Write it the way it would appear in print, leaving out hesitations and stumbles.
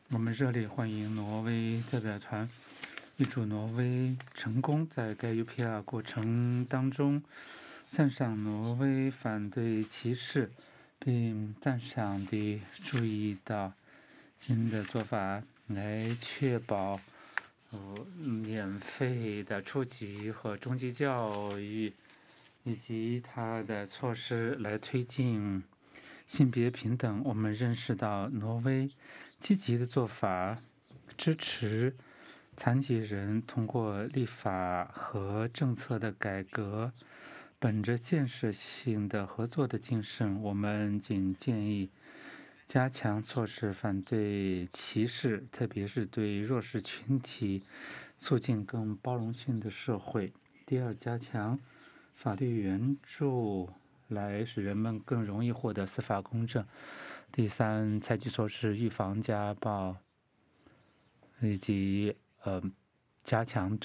我们热烈欢迎挪威代表团，预祝挪威成功在该 UPR 过程当中赞赏挪威反对歧视，并赞赏地注意到新的做法来确保免费的初级和中级教育，以及它的措施来推进性别平等。我们认识到挪威积极的做法支持残疾人通过立法和政策的改革，本着建设性的合作的精神，我们仅建议加强措施反对歧视，特别是对弱势群体，促进更包容性的社会。第二，加强法律援助，来使人们更容易获得司法公正。第三，采取措施预防家暴，以及加强